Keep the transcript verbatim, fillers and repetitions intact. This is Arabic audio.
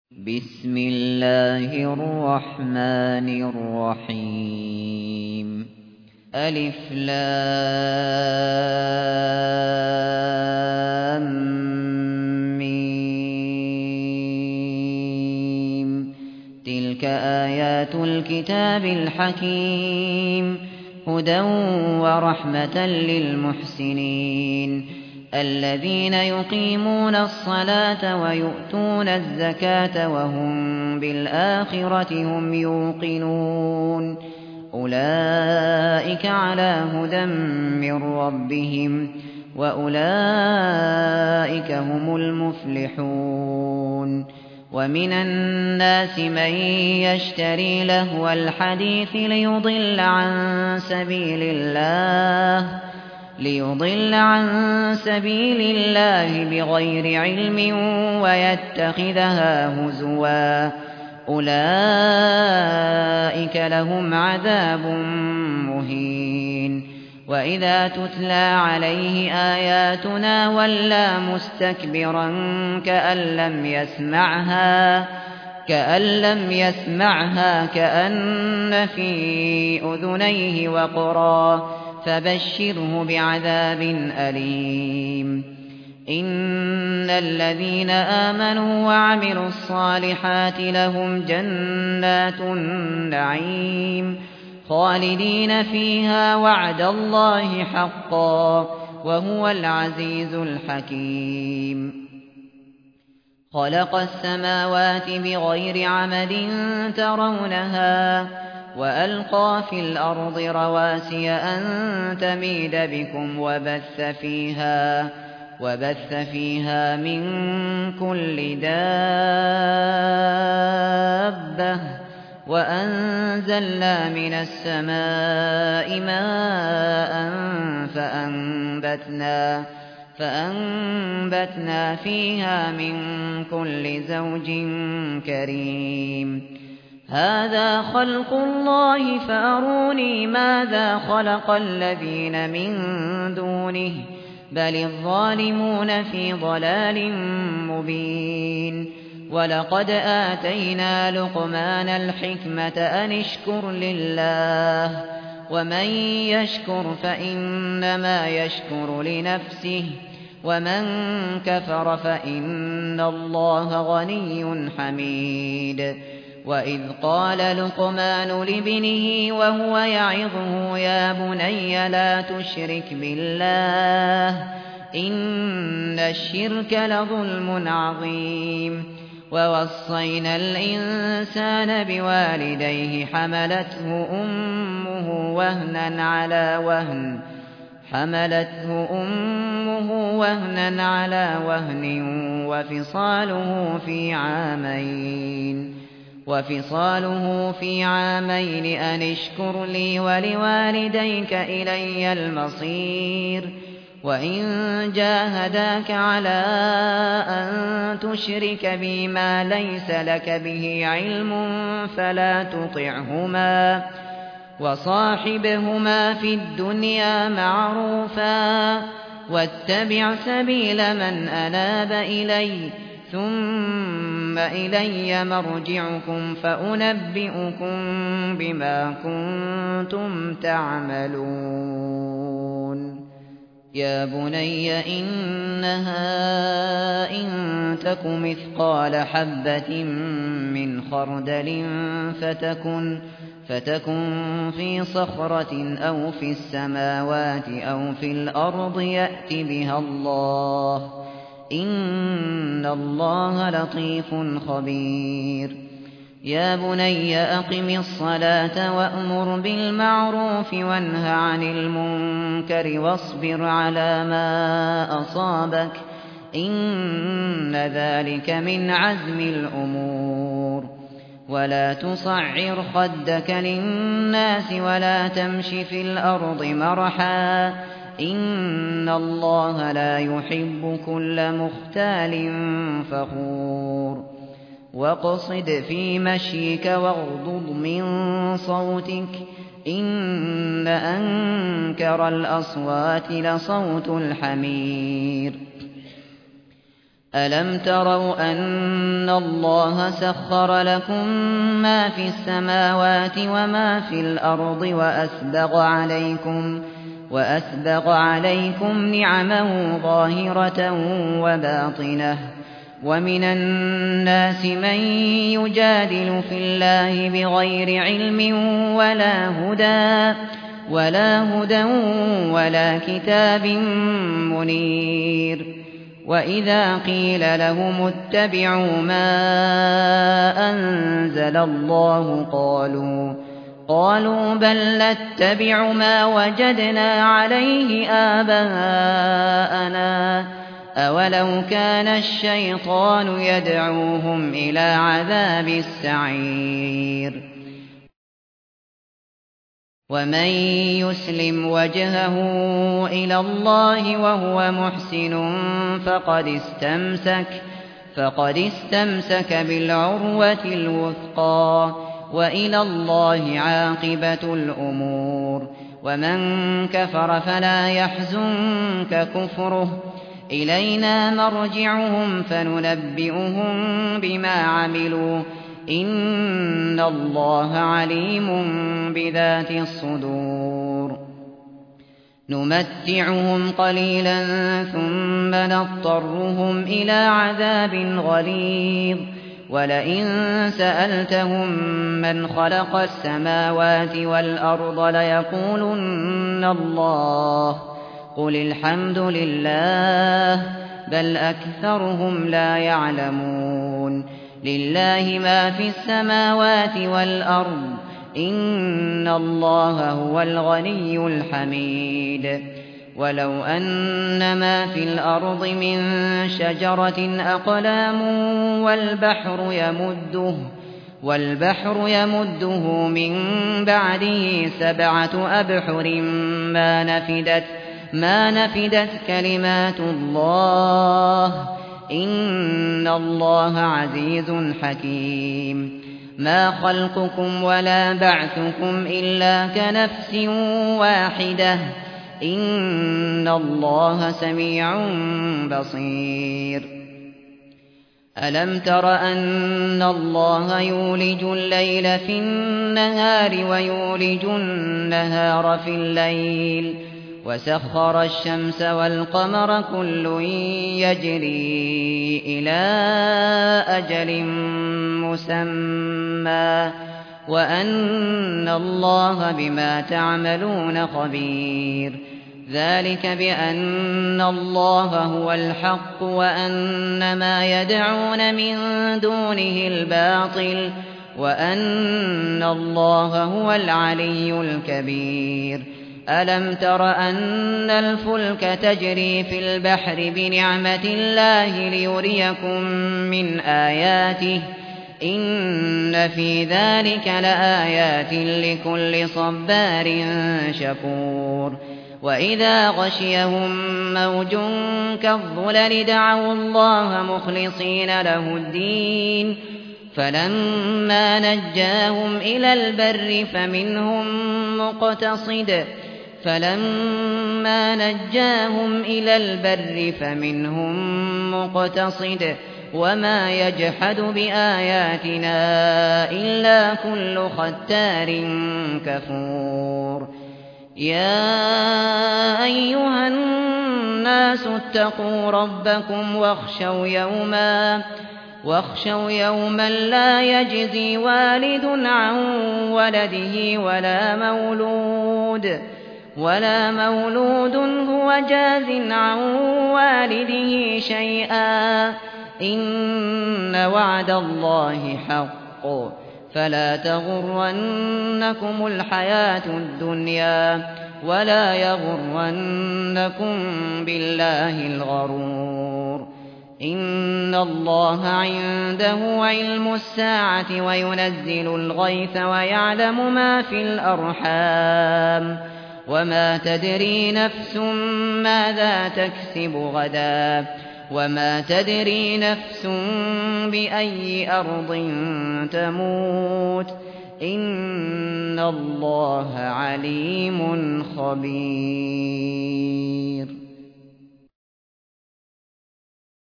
بسم الله الرحمن الرحيم ألف لام ميم تلك آيات الكتاب الحكيم هدى ورحمة للمحسنين الذين يقيمون الصلاة ويؤتون الزكاة وهم بالآخرة هم يوقنون أولئك على هدى من ربهم وأولئك هم المفلحون ومن الناس من يشتري لهو الحديث ليضل عن سبيل الله ليضل عن سبيل الله بغير علم ويتخذها هزوا أولئك لهم عذاب مهين وإذا تتلى عليه آياتنا ولى مستكبرا كأن لم يسمعها كأن لم يسمعها كأن في أذنيه وقرا فبشره بعذاب أليم إن الذين آمنوا وعملوا الصالحات لهم جنات النعيم خالدين فيها وعد الله حقا وهو العزيز الحكيم خلق السماوات بغير عمد ترونها وألقى في الأرض رواسي أن تميد بكم وبث فيها وبث فيها من كل دابة وأنزلنا من السماء ماء فأنبتنا فأنبتنا فيها من كل زوج كريم هذا خلق الله فأروني ماذا خلق الذين من دونه بل الظالمون في ضلال مبين ولقد آتينا لقمان الحكمة أن اشكر لله ومن يشكر فإنما يشكر لنفسه ومن كفر فإن الله غني حميد وإذ قال لقمان لابنه وهو يعظه يا بني لا تشرك بالله إن الشرك لظلم عظيم ووصينا الإنسان بوالديه حملته أمه وهنا على وهن حملته أمه وهنا على وهن وفصاله في عامين وفصاله في عامين أن اشكر لي ولوالديك إلي المصير وإن جاهداك على أن تشرك بي ما ليس لك به علم فلا تطعهما وصاحبهما في الدنيا معروفا واتبع سبيل من أناب إلي ثم إلي مرجعكم فأنبئكم بما كنتم تعملون يا بني إنها إن تك مثقال حبة من خردل فتكن فتكن في صخرة أو في السماوات أو في الأرض يأت بها الله إن الله لطيف خبير يا بني أقم الصلاة وأمر بالمعروف وانه عن المنكر واصبر على ما أصابك إن ذلك من عزم الأمور ولا تصعر خدك للناس ولا تمش في الأرض مرحا إن الله لا يحب كل مختال فخور واقصد في مشيك واغضض من صوتك إن أنكر الأصوات لصوت الحمير ألم تروا أن الله سخر لكم ما في السماوات وما في الأرض وأسبغ عليكم وأسبغ عليكم نعمه ظاهرة وباطنة ومن الناس من يجادل في الله بغير علم ولا هدى ولا هدى ولا كتاب منير وإذا قيل لهم اتبعوا ما أنزل الله قالوا قالوا بل نتبع ما وجدنا عليه آباءنا أولو كان الشيطان يدعوهم إلى عذاب السعير ومن يسلم وجهه إلى الله وهو محسن فقد استمسك فقد استمسك بالعروة الوثقى وإلى الله عاقبة الأمور ومن كفر فلا يحزنك كفره إلينا مرجعهم فننبئهم بما عملوا إن الله عليم بذات الصدور نمتعهم قليلا ثم نضطرهم إلى عذاب غليظ ولئن سألتهم من خلق السماوات والأرض ليقولن الله قل الحمد لله بل أكثرهم لا يعلمون لله ما في السماوات والأرض إن الله هو الغني الحميد ولو أن ما في الأرض من شجرة أقلام والبحر يمده والبحر يمده من بعده سبعة أبحر ما نفدت ما نفدت كلمات الله إن الله عزيز حكيم ما خلقكم ولا بعثكم إلا كنفس واحدة إن الله سميع بصير ألم تر أن الله يولج الليل في النهار ويولج النهار في الليل وسخر الشمس والقمر كل يجري إلى أجل مسمى وأن الله بما تعملون خبير ذلك بأن الله هو الحق وأن ما يدعون من دونه الباطل وأن الله هو العلي الكبير ألم تر أن الفلك تجري في البحر بنعمة الله ليريكم من آياته إن في ذلك لآيات لكل صبار شكور وإذا غشيهم موج كالظلل دعوا الله مخلصين له الدين فلما نجاهم إلى البر فمنهم مقتصد فلما نجاهم إلى البر فمنهم مقتصد وما يجحد بآياتنا إلا كل ختار كفور يا أيها الناس اتقوا ربكم واخشوا يوما واخشوا يوما لا يجزي والد عن ولده ولا مولود ولا مولود هو جاز عن والده شيئا إن وعد الله حق فلا تغرنكم الحياة الدنيا ولا يغرنكم بالله الغرور إن الله عنده علم الساعة وينزل الغيث ويعلم ما في الأرحام وما تدري نفس ماذا تكسب غدا وما تدري نفس بأي أرض تموت إن الله عليم خبير